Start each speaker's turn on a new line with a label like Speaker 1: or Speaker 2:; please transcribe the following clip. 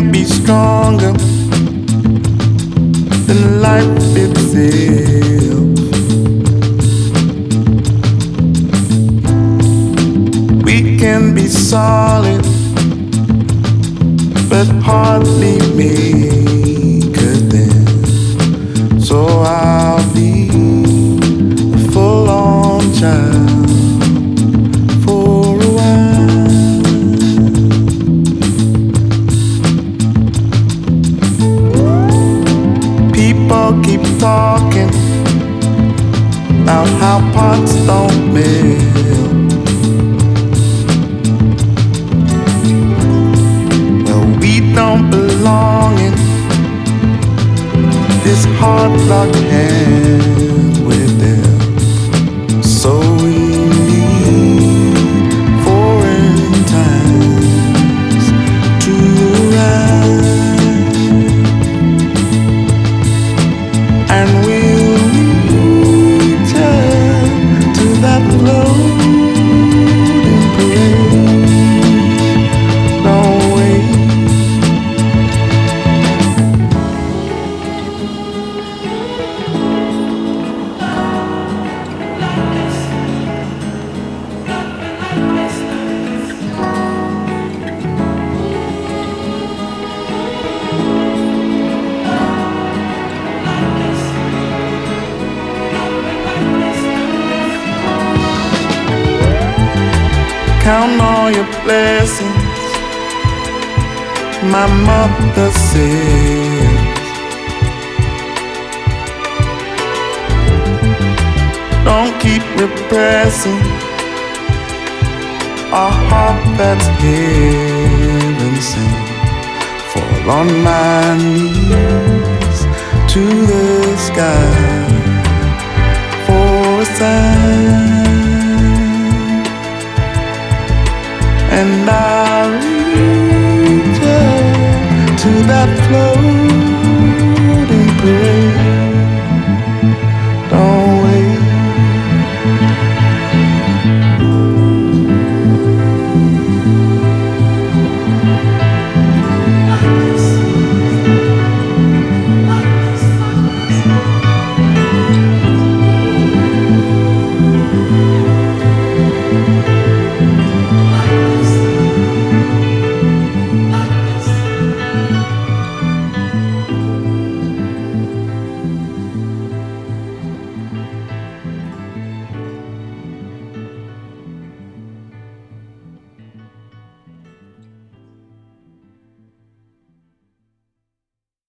Speaker 1: can't be stronger than life itself. We can be solid, but hardly make a dent. So I'll be a full-on child for a while. People keep talking about how pots don't melt. Well, we don't belong in this hard rock hand with them. So we need foreign times to arrive, and we'll return to that floating parade. Don't wait. Count all your blessings, my mother says. Don't keep repressing a heart that's heaven sent. Fall on my knees to the sky for a sign. And I'll return to that flow.